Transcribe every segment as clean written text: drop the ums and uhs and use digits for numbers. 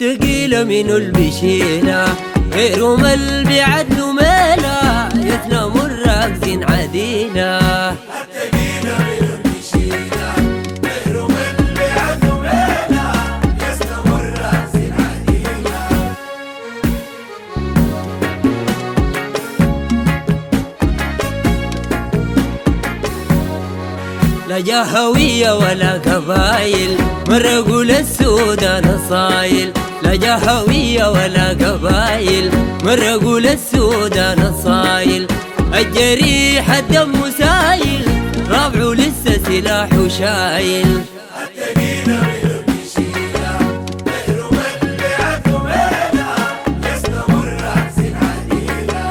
التقيلة منو البشيلة غيرهم بعدل ميلة يسلم الراكزين عديلة. التقيلة منو البشيلة غيرهم بعدل ميلة يسلم الراكزين عديلة. لا جهوية ولا قبايل مرقوا للسودان صايل. لا جهوية ولا قبايل مرقوا للسودان صايل. الجريح الدم سايل رافعه لسه سلاحه شايل. التقيلة منو البشيلة غيرهم بعدل ميلة يسلم الراكزين عديلة.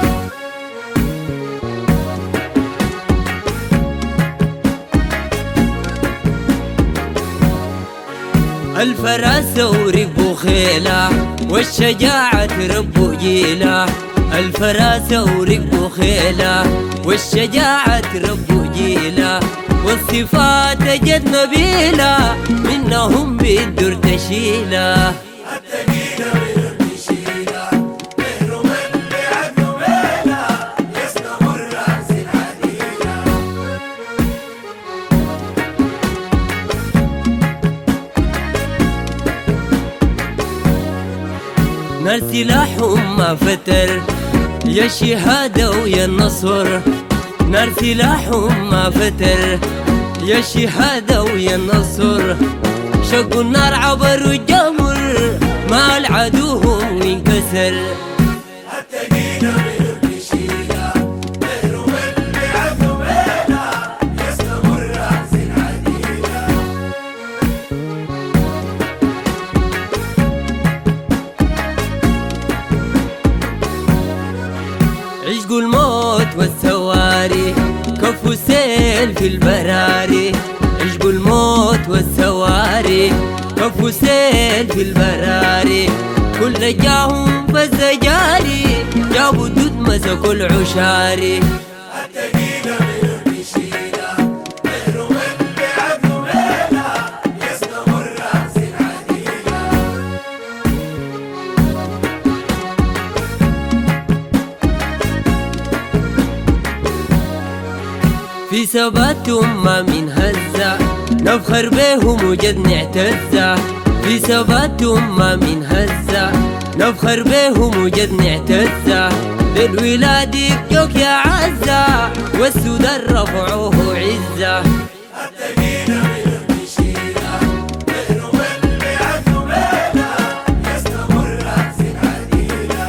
الفراسة وركبوا خيلة والشجاعة تربوا جيلة. الفراسة وركبوا خيلة والشجاعة تربوا جيلة. والصفات جد نبيلة منهم بالدر تشيلة. التقيلة منو البشيلة غيرهم بعدل ميلة يسلم الراكزين عديلة. نار سلاحهم ما فتر يا الشهادة ويا النصر. نار سلاحهم ما فتر يا الشهادة ويا النصر. شقوا النار عبروا الجمر ما العدوهم ينكسر. التقيلة منو البشيلة غيرهم بعدل ميلة يسلم الراكزين عديلة. عشقوا الموت والسواري كفوا سيل في البراري. عشقوا الموت والسواري كفوا سيل في البراري. كل جاهم فالزجاري جابوا الدود مسكوا العشاري. التقيلة منو البشيلة غيرهم بعدل ميلة يسلم الراكزين عديلة. في ثباتهم ما من هزة نفخر بيهم وجد نعتزة. في ثباتهم ما من هزة نفخر بيهم وجد نعتزة. للولاد يبجوك يا عزة والسودان رفعوه عزة. التقيلة منو البشيلة غيرهم بعدل ميلة يسلم الراكزين عديلة.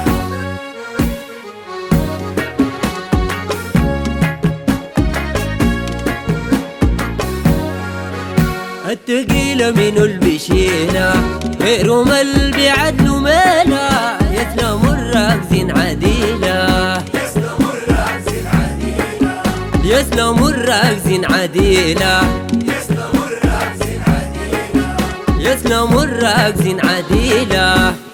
التقيلة منو البشيلة غيرهم بعدل ميلة يسلم الراكزين عديلة. يسلم الراكزين عديلة. يسلم الراكزين عديلة. يسلم الراكزين عديلة. يسلم الراكزين عديلة.